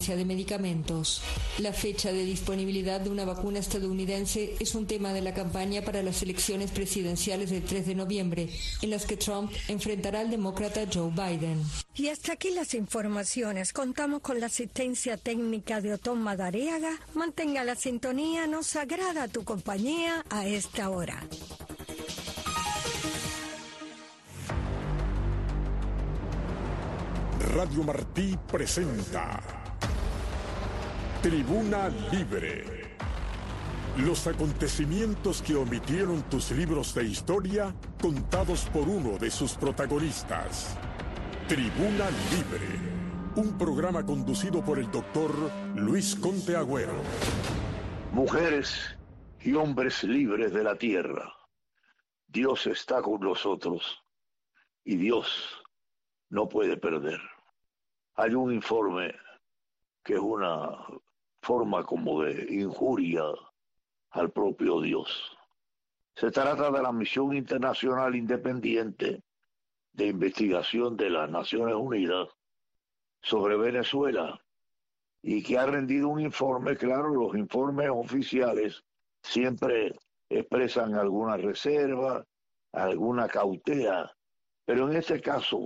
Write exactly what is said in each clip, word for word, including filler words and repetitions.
de medicamentos. La fecha de disponibilidad de una vacuna estadounidense es un tema de la campaña para las elecciones presidenciales del tres de noviembre, en las que Trump enfrentará al demócrata Joe Biden. Y hasta aquí las informaciones. Contamos con la asistencia técnica de Otón Madariaga. Mantenga la sintonía, nos agrada tu compañía a esta hora. Radio Martí presenta Tribuna Libre. Los acontecimientos que omitieron tus libros de historia, contados por uno de sus protagonistas. Tribuna Libre, un programa conducido por el doctor Luis Conte Agüero. Mujeres y hombres libres de la tierra, Dios está con nosotros y Dios no puede perder. Hay un informe que es una forma como de injuria al propio Dios. Se trata de la Misión Internacional Independiente de Investigación de las Naciones Unidas sobre Venezuela y que ha rendido un informe. Claro, los informes oficiales siempre expresan alguna reserva, alguna cautela, pero en este caso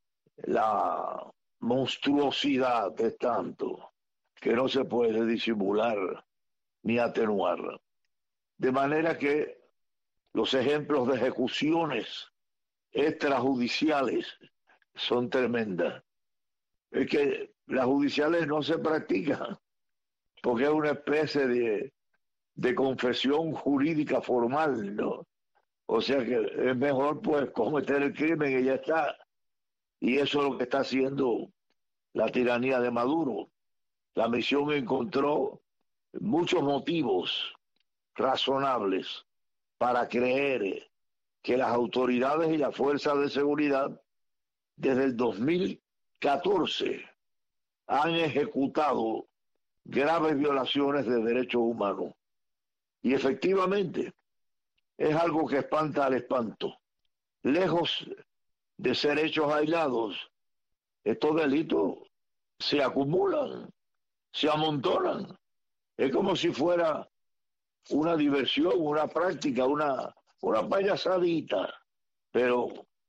la monstruosidad es tanto que no se puede disimular ni atenuar. De manera que los ejemplos de ejecuciones extrajudiciales son tremendas. Es que las judiciales no se practican porque es una especie de, de confesión jurídica formal, ¿no? O sea que es mejor pues cometer el crimen y ya está. Y eso es lo que está haciendo la tiranía de Maduro. La misión encontró muchos motivos razonables para creer que las autoridades y las fuerzas de seguridad desde el dos mil catorce han ejecutado graves violaciones de derechos humanos. Y efectivamente es algo que espanta al espanto. Lejos de ser hechos aislados, estos delitos se acumulan, se amontonan. Es como si fuera una diversión, una práctica, una, una payasadita. Pero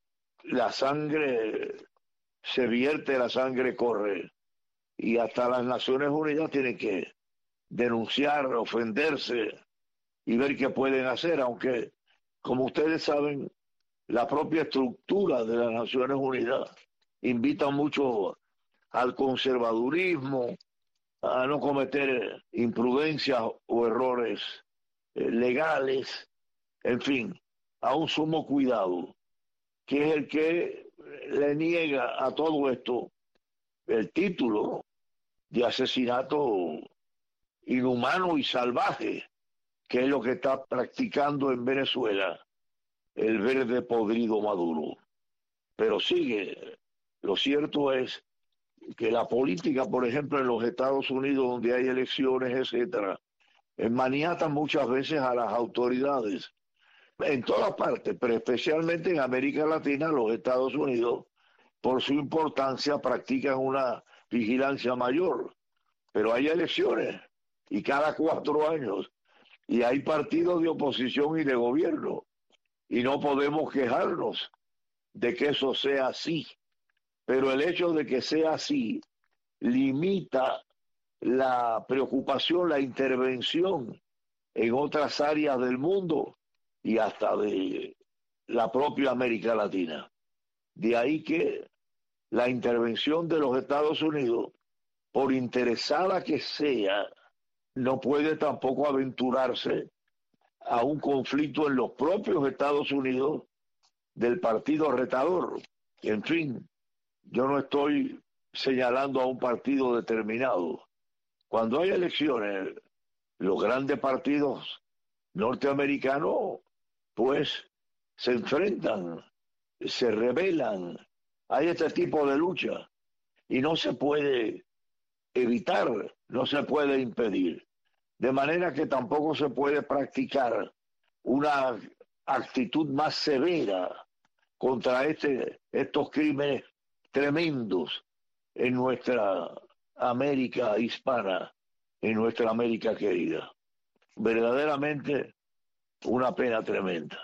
la sangre se vierte, la sangre corre. Y hasta las Naciones Unidas tienen que denunciar, ofenderse y ver qué pueden hacer, aunque, como ustedes saben, la propia estructura de las Naciones Unidas invita mucho al conservadurismo, a no cometer imprudencias o errores eh, legales, en fin, a un sumo cuidado, que es el que le niega a todo esto el título de asesinato inhumano y salvaje, que es lo que está practicando en Venezuela el verde podrido Maduro. Pero sigue. Lo cierto es que la política, por ejemplo, en los Estados Unidos, donde hay elecciones, etcétera, maniata muchas veces a las autoridades. En todas partes, pero especialmente en América Latina, los Estados Unidos, por su importancia, practican una vigilancia mayor. Pero hay elecciones, y cada cuatro años, y hay partidos de oposición y de gobierno, y no podemos quejarnos de que eso sea así. Pero el hecho de que sea así limita la preocupación, la intervención en otras áreas del mundo y hasta de la propia América Latina. De ahí que la intervención de los Estados Unidos, por interesada que sea, no puede tampoco aventurarse a un conflicto en los propios Estados Unidos del partido retador. En fin, yo no estoy señalando a un partido determinado. Cuando hay elecciones, los grandes partidos norteamericanos, pues, se enfrentan, se rebelan. Hay este tipo de lucha y no se puede evitar, no se puede impedir. De manera que tampoco se puede practicar una actitud más severa contra este, estos crímenes tremendos en nuestra América hispana, en nuestra América querida. Verdaderamente una pena tremenda.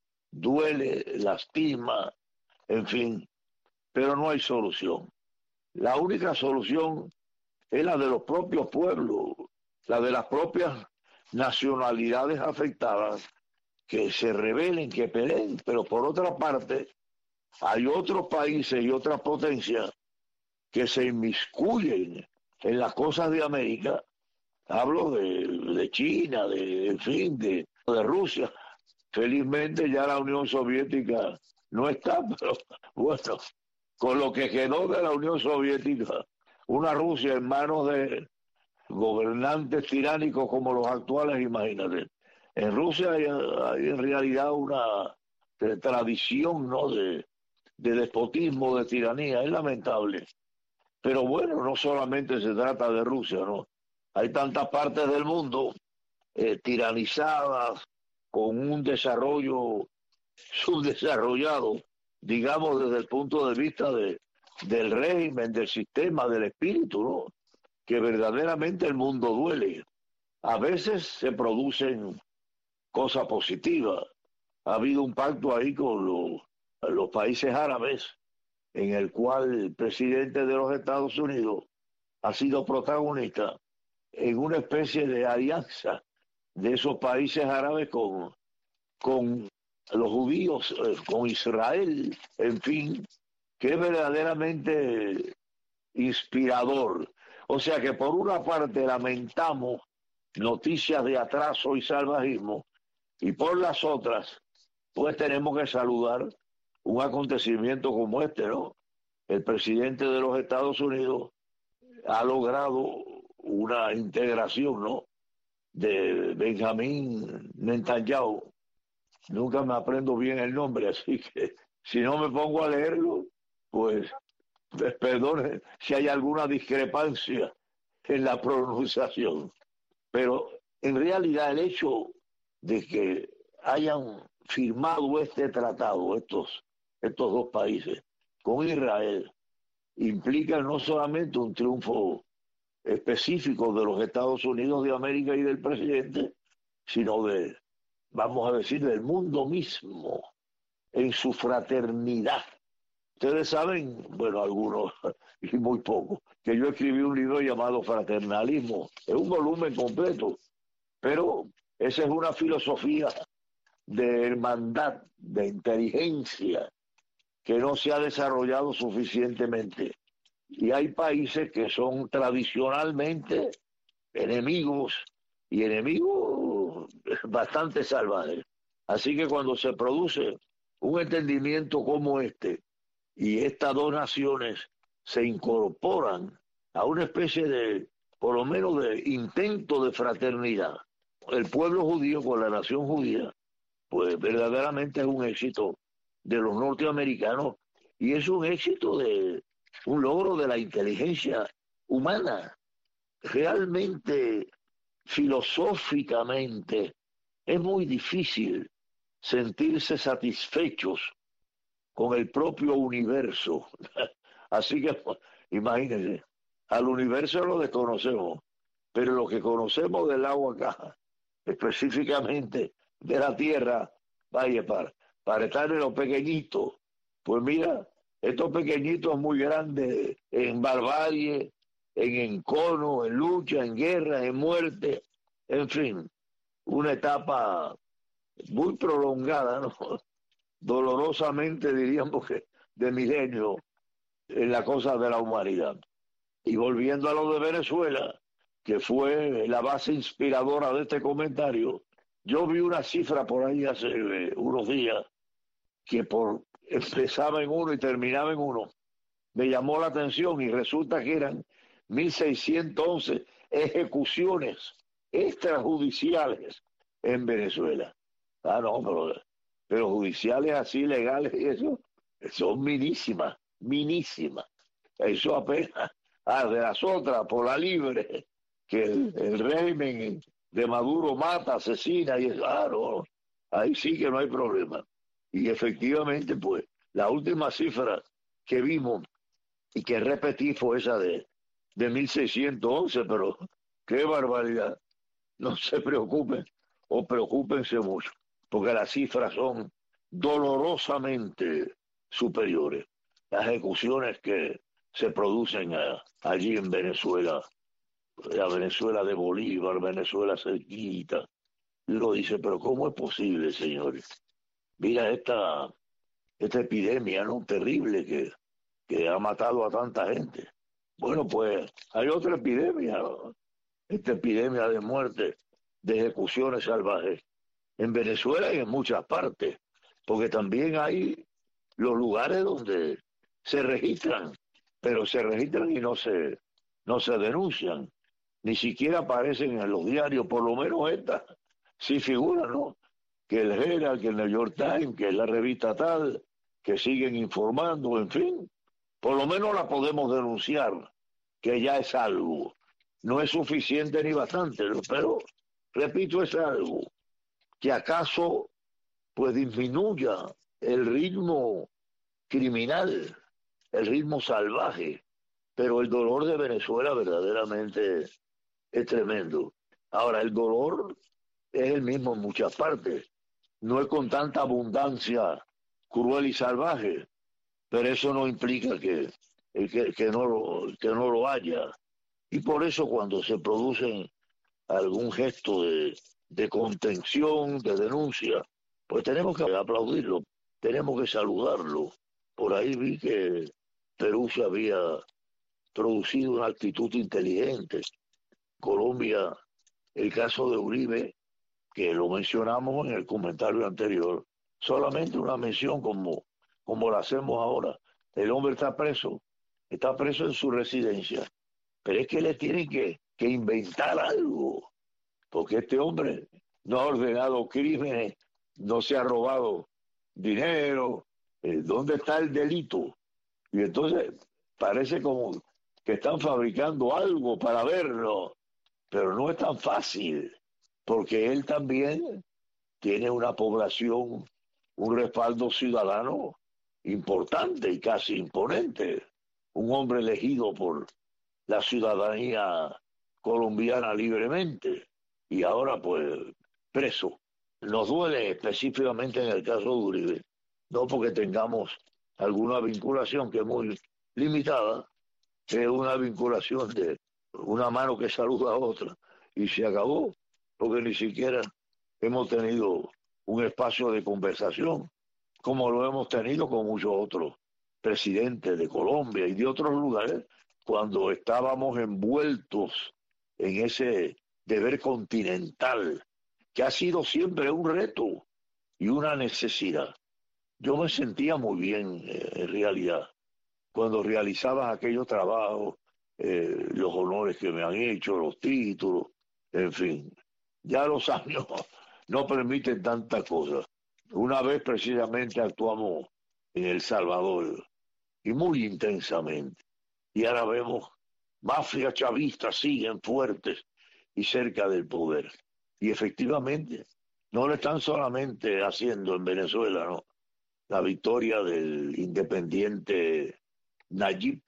Duele, lastima, en fin, pero no hay solución. La única solución es la de los propios pueblos, la de las propias nacionalidades afectadas, que se rebelen, que peleen, pero por otra parte hay otros países y otras potencias que se inmiscuyen en las cosas de América. Hablo de, de China, de, en fin, de, de Rusia. Felizmente ya la Unión Soviética no está, pero bueno, con lo que quedó de la Unión Soviética, una Rusia en manos de gobernantes tiránicos como los actuales, imagínate. En Rusia hay, hay en realidad una de tradición, ¿no?, de, de despotismo, de tiranía, es lamentable. Pero bueno, no solamente se trata de Rusia, ¿no? Hay tantas partes del mundo eh, tiranizadas, con un desarrollo subdesarrollado, digamos, desde el punto de vista de, del régimen, del sistema, del espíritu, ¿no?, que verdaderamente el mundo duele. A veces se producen cosas positivas. Ha habido un pacto ahí con los, los países árabes, en el cual el presidente de los Estados Unidos ha sido protagonista en una especie de alianza de esos países árabes con, con los judíos, eh, con Israel, en fin, que es verdaderamente inspirador. O sea que por una parte lamentamos noticias de atraso y salvajismo, y por las otras, pues tenemos que saludar un acontecimiento como este, ¿no? El presidente de los Estados Unidos ha logrado una integración, ¿no?, de Benjamín Netanyahu. Nunca me aprendo bien el nombre, así que si no me pongo a leerlo, pues perdone si hay alguna discrepancia en la pronunciación. Pero en realidad el hecho de que hayan firmado este tratado, estos, estos dos países, con Israel, implica no solamente un triunfo específico de los Estados Unidos de América y del presidente, sino de, vamos a decir, del mundo mismo, en su fraternidad. Ustedes saben, bueno, algunos, y muy pocos, que yo escribí un libro llamado Fraternalismo. Es un volumen completo, pero esa es una filosofía de hermandad, de inteligencia, que no se ha desarrollado suficientemente. Y hay países que son tradicionalmente enemigos, y enemigos bastante salvajes. Así que cuando se produce un entendimiento como este, y estas dos naciones se incorporan a una especie de, por lo menos, de intento de fraternidad, el pueblo judío con la nación judía, pues verdaderamente es un éxito de los norteamericanos, y es un éxito de un logro de la inteligencia humana. Realmente, filosóficamente, es muy difícil sentirse satisfechos con el propio universo. Así que imagínense, al universo lo desconocemos, pero lo que conocemos del agua acá, específicamente de la tierra, vaya, para, para estar en los pequeñitos, pues mira, estos pequeñitos muy grandes en barbarie, en encono, en lucha, en guerra, en muerte, en fin, una etapa muy prolongada, ¿no?, dolorosamente diríamos que de milenio en la cosa de la humanidad. Y volviendo a lo de Venezuela, que fue la base inspiradora de este comentario, yo vi una cifra por ahí hace eh, unos días que por empezaba en uno y terminaba en uno. Me llamó la atención y resulta que eran mil seiscientas once ejecuciones extrajudiciales en Venezuela. Ah, no, pero, pero judiciales así, legales y eso, son minísimas, minísimas. Eso apenas, ah, de las otras, por la libre, que el, el régimen de Maduro mata, asesina, y eso, ah, no, ahí sí que no hay problema. Y efectivamente, pues, la última cifra que vimos y que repetí fue esa de de mil seiscientos once, pero qué barbaridad. No se preocupen o preocúpense mucho, porque las cifras son dolorosamente superiores. Las ejecuciones que se producen a, allí en Venezuela, la Venezuela de Bolívar, Venezuela cerquita, y uno dice, pero ¿cómo es posible, señores? Mira esta, esta epidemia, ¿no? Terrible que, que ha matado a tanta gente. Bueno, pues hay otra epidemia, ¿no? Esta epidemia de muerte, de ejecuciones salvajes en Venezuela y en muchas partes, porque también hay los lugares donde se registran, pero se registran y no se, no se denuncian, ni siquiera aparecen en los diarios, por lo menos esta sí figura, ¿no? Que el Herald, que el New York Times, que la revista tal, que siguen informando, en fin, por lo menos la podemos denunciar, que ya es algo. No es suficiente ni bastante, pero, repito, es algo que acaso pues disminuya el ritmo criminal, el ritmo salvaje, pero el dolor de Venezuela verdaderamente es tremendo. Ahora, el dolor es el mismo en muchas partes, no es con tanta abundancia cruel y salvaje, pero eso no implica que, que, que, no, lo, que no lo haya. Y por eso cuando se producen algún gesto de, de contención, de denuncia, pues tenemos que aplaudirlo, tenemos que saludarlo. Por ahí vi que Perú se había producido una actitud inteligente. Colombia, el caso de Uribe, que lo mencionamos en el comentario anterior, solamente una mención como, como la hacemos ahora. El hombre está preso, está preso en su residencia, pero es que le tienen que, que inventar algo, porque este hombre no ha ordenado crímenes, no se ha robado dinero. eh, ¿dónde está el delito? Y entonces parece como que están fabricando algo para verlo, pero no es tan fácil, porque él también tiene una población, un respaldo ciudadano importante y casi imponente, un hombre elegido por la ciudadanía colombiana libremente, y ahora pues preso. Nos duele específicamente en el caso de Uribe, no porque tengamos alguna vinculación que es muy limitada, es una vinculación de una mano que saluda a otra, y se acabó, porque ni siquiera hemos tenido un espacio de conversación, como lo hemos tenido con muchos otros presidentes de Colombia y de otros lugares, cuando estábamos envueltos en ese deber continental, que ha sido siempre un reto y una necesidad. Yo me sentía muy bien, eh, en realidad, cuando realizaba aquellos trabajos, eh, los honores que me han hecho, los títulos, en fin. Ya los años no permiten tantas cosas. Una vez precisamente actuamos en El Salvador, y muy intensamente. Y ahora vemos mafias chavistas siguen fuertes y cerca del poder. Y efectivamente, no lo están solamente haciendo en Venezuela, ¿no? La victoria del independiente Nayib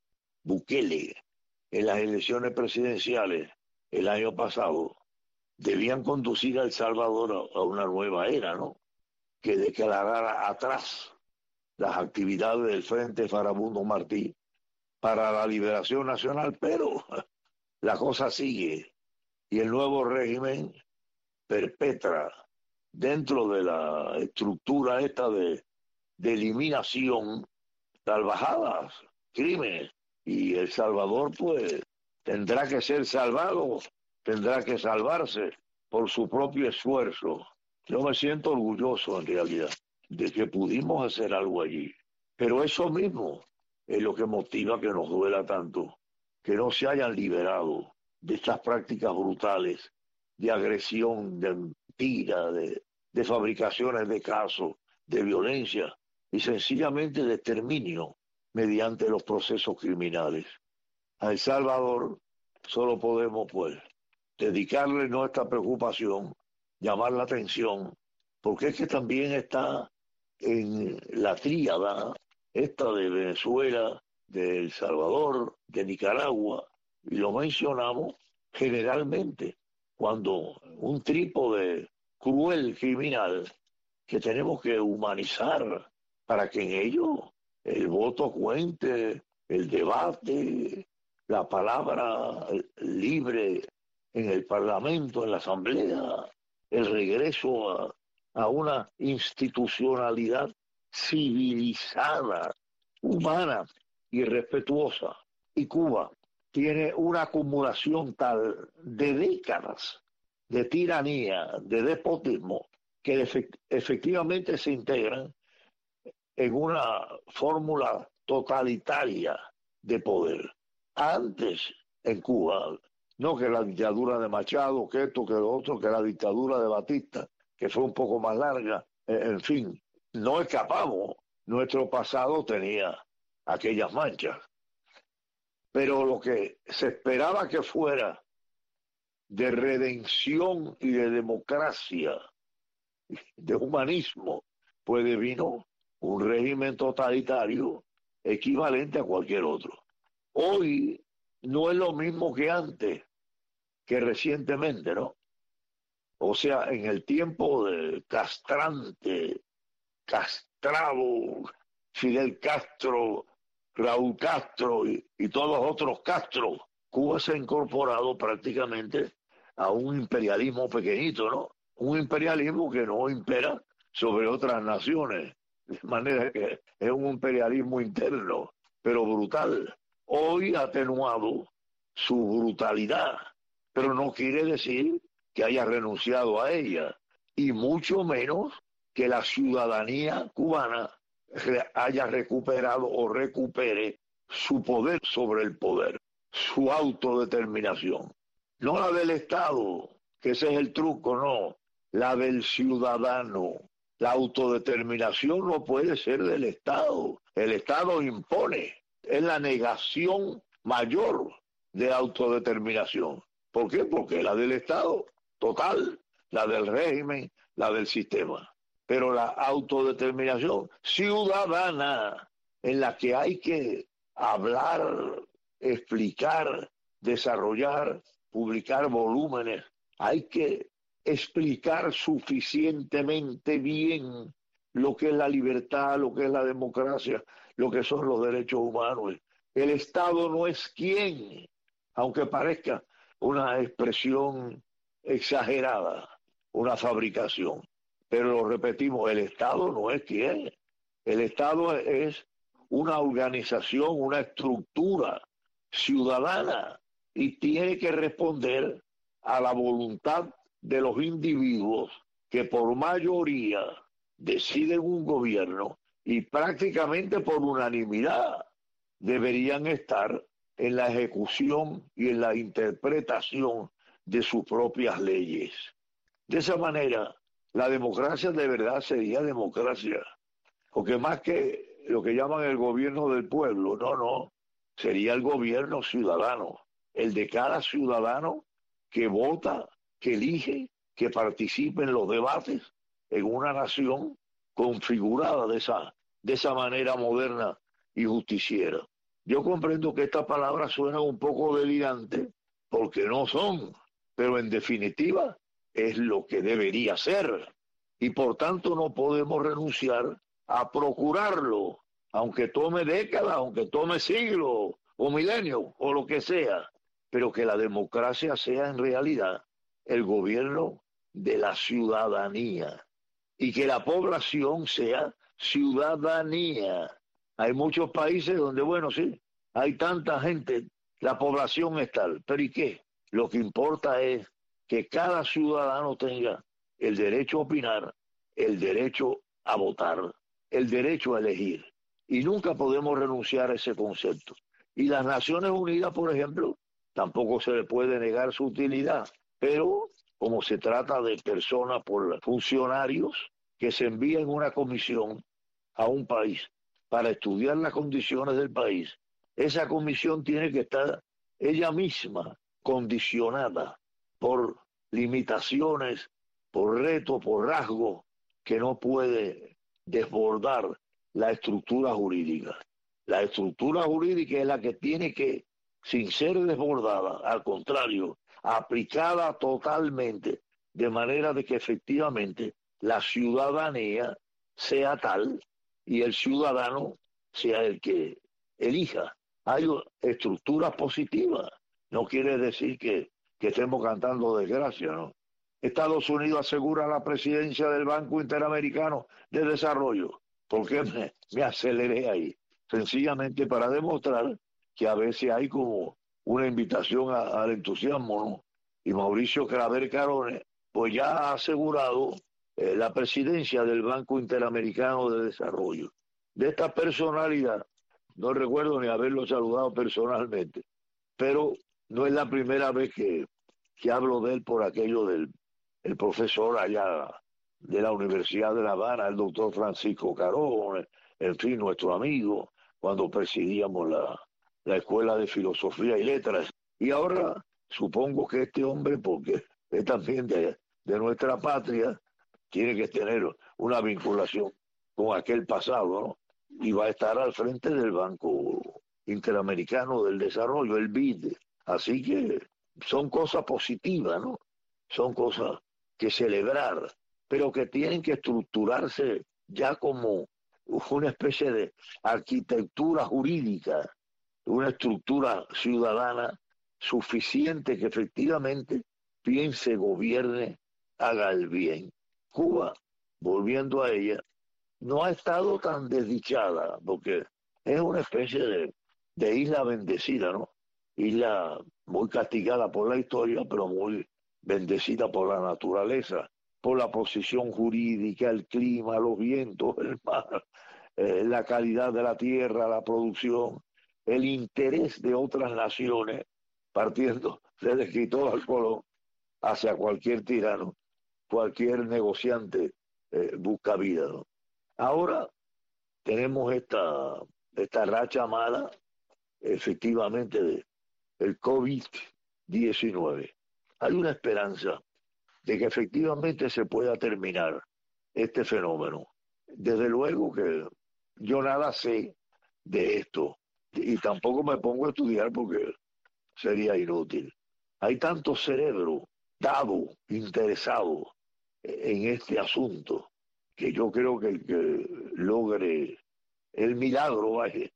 Bukele en las elecciones presidenciales el año pasado debían conducir a El Salvador a una nueva era, ¿no? Que declarara atrás las actividades del Frente Farabundo Martí para la liberación nacional, pero la cosa sigue y el nuevo régimen perpetra dentro de la estructura esta de, de eliminación salvajadas, crímenes, y El Salvador pues tendrá que ser salvado, tendrá que salvarse por su propio esfuerzo. Yo me siento orgulloso en realidad de que pudimos hacer algo allí, pero eso mismo es lo que motiva que nos duela tanto, que no se hayan liberado de estas prácticas brutales de agresión, de mentira, de, de fabricaciones de casos, de violencia y sencillamente de exterminio mediante los procesos criminales. A El Salvador solo podemos pues dedicarle nuestra preocupación, llamar la atención, porque es que también está en la tríada esta de Venezuela, de El Salvador, de Nicaragua, y lo mencionamos generalmente cuando un trípode cruel criminal que tenemos que humanizar para que en ello el voto cuente, el debate, la palabra libre en el Parlamento, en la Asamblea, el regreso a, a una institucionalidad civilizada, humana y respetuosa. Y Cuba tiene una acumulación tal de décadas de tiranía, de despotismo, que efect- efectivamente se integran en una fórmula totalitaria de poder. Antes, en Cuba, no que la dictadura de Machado, que esto, que lo otro, que la dictadura de Batista, que fue un poco más larga, eh, en fin, no escapamos. Nuestro pasado tenía aquellas manchas. Pero lo que se esperaba que fuera de redención y de democracia, de humanismo, pues vino un régimen totalitario equivalente a cualquier otro. Hoy no es lo mismo que antes, que recientemente, ¿no? O sea, en el tiempo de castrante, castrado, Fidel Castro, Raúl Castro y, y todos los otros Castro, Cuba se ha incorporado prácticamente a un imperialismo pequeñito, ¿no? Un imperialismo que no impera sobre otras naciones, de manera que es un imperialismo interno, pero brutal. Hoy ha atenuado su brutalidad, pero no quiere decir que haya renunciado a ella, y mucho menos que la ciudadanía cubana haya recuperado o recupere su poder sobre el poder, su autodeterminación. No la del Estado, que ese es el truco, no, la del ciudadano. La autodeterminación no puede ser del Estado. El Estado impone, es la negación mayor de autodeterminación. ¿Por qué? Porque la del Estado, total, la del régimen, la del sistema. Pero la autodeterminación ciudadana, en la que hay que hablar, explicar, desarrollar, publicar volúmenes, hay que explicar suficientemente bien lo que es la libertad, lo que es la democracia, lo que son los derechos humanos. El Estado no es quien, aunque parezca una expresión exagerada, una fabricación. Pero lo repetimos, el Estado no es quien. El Estado es una organización, una estructura ciudadana y tiene que responder a la voluntad de los individuos que por mayoría deciden un gobierno y prácticamente por unanimidad deberían estar en la ejecución y en la interpretación de sus propias leyes. De esa manera, la democracia de verdad sería democracia, porque más que lo que llaman el gobierno del pueblo, no, no, sería el gobierno ciudadano, el de cada ciudadano que vota, que elige, que participe en los debates en una nación configurada de esa, de esa manera moderna y justiciera. Yo comprendo que estas palabras suenan un poco delirantes, porque no son, pero en definitiva es lo que debería ser. Y por tanto no podemos renunciar a procurarlo, aunque tome décadas, aunque tome siglos o milenios o lo que sea, pero que la democracia sea en realidad el gobierno de la ciudadanía y que la población sea ciudadanía. Hay muchos países donde, bueno, sí, hay tanta gente, la población es tal, pero ¿y qué? Lo que importa es que cada ciudadano tenga el derecho a opinar, el derecho a votar, el derecho a elegir. Y nunca podemos renunciar a ese concepto. Y las Naciones Unidas, por ejemplo, tampoco se le puede negar su utilidad, pero como se trata de personas, por funcionarios, que se envían una comisión a un país para estudiar las condiciones del país, esa comisión tiene que estar ella misma condicionada por limitaciones, por retos, por rasgos que no puede desbordar la estructura jurídica. La estructura jurídica es la que tiene que sin ser desbordada, al contrario, aplicada totalmente, de manera de que efectivamente la ciudadanía sea tal y el ciudadano sea el que elija. Hay estructuras positivas, no quiere decir que, que estemos cantando desgracia, ¿no? Estados Unidos asegura la presidencia del Banco Interamericano de Desarrollo. ¿Por qué me, me aceleré ahí? Sencillamente para demostrar que a veces hay como una invitación a, al entusiasmo, ¿no? Y Mauricio Claver Carones, pues ya ha asegurado eh, la presidencia del Banco Interamericano de Desarrollo. De esta personalidad, no recuerdo ni haberlo saludado personalmente, pero no es la primera vez que, que hablo de él por aquello del el profesor allá de la Universidad de La Habana, el doctor Francisco Carones, en fin, nuestro amigo, cuando presidíamos la, la Escuela de Filosofía y Letras. Y ahora supongo que este hombre, porque es también de, de nuestra patria, tiene que tener una vinculación con aquel pasado, ¿no? Y va a estar al frente del Banco Interamericano del Desarrollo, el B I D. Así que son cosas positivas, ¿no? Son cosas que celebrar, pero que tienen que estructurarse ya como una especie de arquitectura jurídica, una estructura ciudadana suficiente que efectivamente piense, gobierne, haga el bien. Cuba, volviendo a ella, no ha estado tan desdichada, porque es una especie de, de isla bendecida, ¿no? Isla muy castigada por la historia, pero muy bendecida por la naturaleza, por la posición jurídica, el clima, los vientos, el mar, eh, la calidad de la tierra, la producción, el interés de otras naciones, partiendo desde Cristóbal Colón hacia cualquier tirano, cualquier negociante eh, busca vida, ¿no? Ahora tenemos esta, esta racha mala, efectivamente, de el COVID diecinueve. Hay una esperanza de que efectivamente se pueda terminar este fenómeno. Desde luego que yo nada sé de esto y tampoco me pongo a estudiar porque sería inútil. Hay tanto cerebro dado, interesado en este asunto, que yo creo que el que logre el milagro, vaya,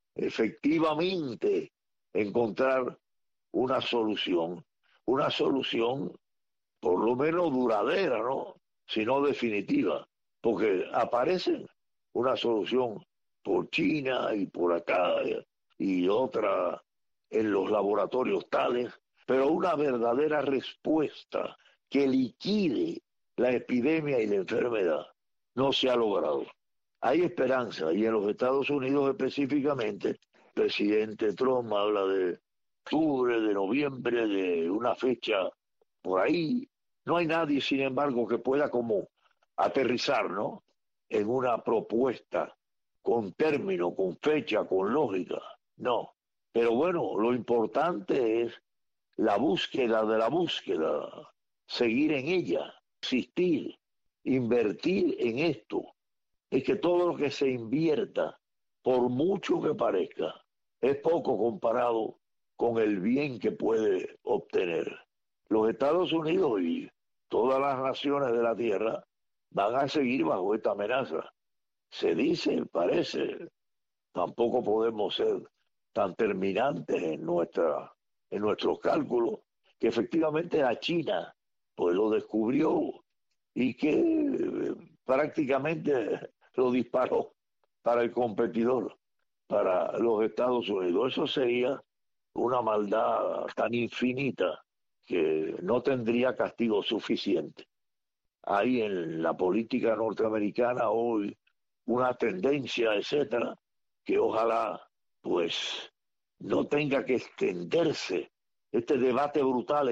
efectivamente encontrar una solución, una solución por lo menos duradera, ¿no? Si no definitiva, porque aparecen una solución por China y por acá y otra en los laboratorios tales, pero una verdadera respuesta que liquide la epidemia y la enfermedad no se ha logrado. Hay esperanza y en los Estados Unidos específicamente, el presidente Trump habla de octubre, de noviembre, de una fecha por ahí. No hay nadie, sin embargo, que pueda como aterrizar, ¿no?, en una propuesta con término, con fecha, con lógica. No. Pero bueno, lo importante es la búsqueda de la búsqueda, seguir en ella, existir, invertir en esto. Es que todo lo que se invierta, por mucho que parezca, es poco comparado con el bien que puede obtener. Los Estados Unidos y todas las naciones de la Tierra van a seguir bajo esta amenaza. Se dice, parece, tampoco podemos ser tan terminantes en, nuestra, en nuestros cálculos, que efectivamente la China pues lo descubrió y que eh, prácticamente lo disparó para el competidor, para los Estados Unidos. Eso sería una maldad tan infinita que no tendría castigo suficiente. Hay en la política norteamericana hoy una tendencia, etcétera, que ojalá pues no tenga que extenderse este debate brutal